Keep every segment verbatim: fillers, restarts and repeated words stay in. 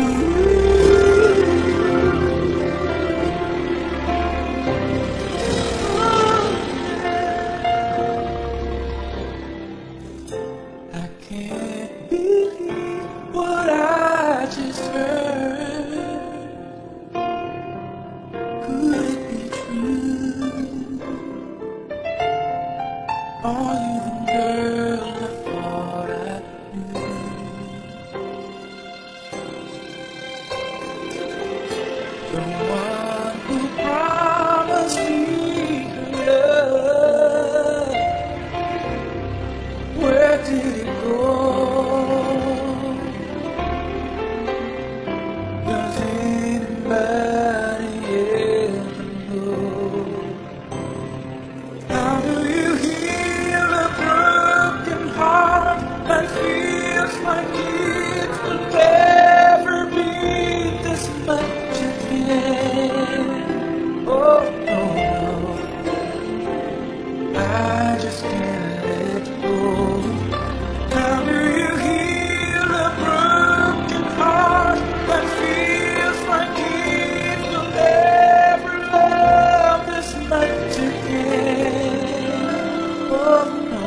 Can't believe what I just heard. Could it be true? Are you the girl I thought I knew? The one who promised me her love. Where did it go? Does anybody ever know? How do you heal a broken heart that feels like it will never be this much again? Oh no, no, I just can't let go. How do you heal a broken heart that feels like it will never love this much again? Oh no,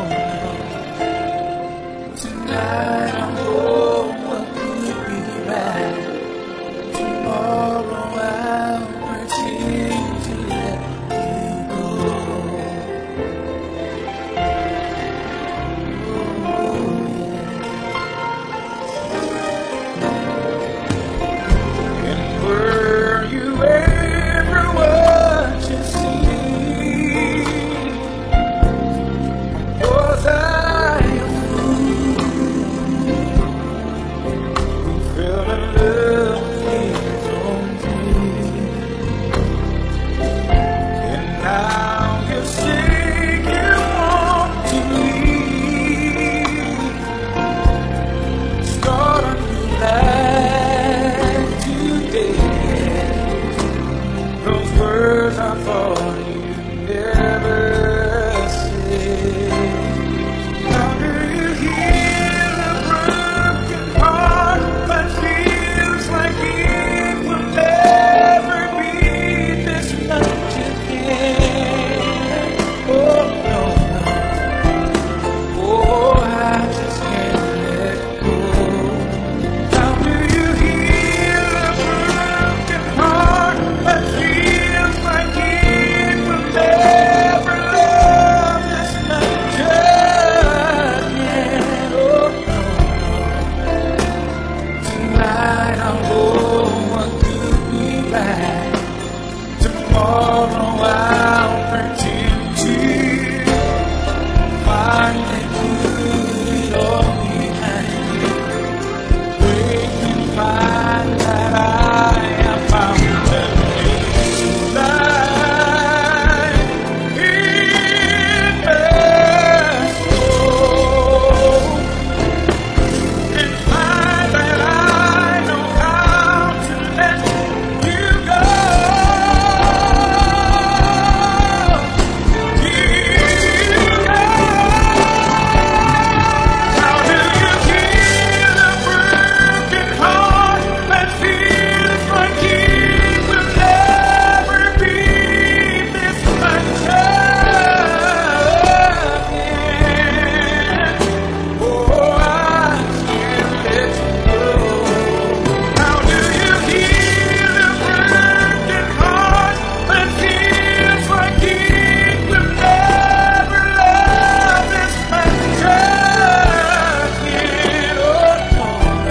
no. Tonight I'm home, what could be right? Tomorrow I'll pretend to let you go. Were you ever what you see? Was I a fool who fell in love with his own dream? And now you say you want to leave, start a new life today. Those words I thought you'd never say. How do you heal a broken heart that feels like it will never be this much again? Oh no, no, oh I just can't let go. How do you heal a broken heart that feels like it will never love this much again? Oh no, tonight I'm home, what could be right? Tomorrow I'll pretend to finally put it all behind me. Wake and find that I have found the light in my soul, and find that I know how to let you go. You go. How do you heal a broken heart that feels like it will never be this much again? Oh, I can't let you go. How do you heal a broken heart that feels like it will never love this much again? Oh no,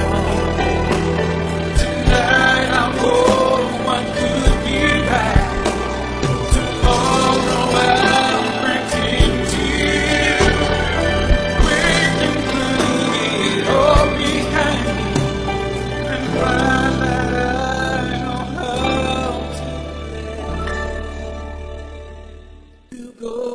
tonight I'm home, what could be right? Tomorrow I'll pretend to wake and put it all behind me, and find that I know how to let you go.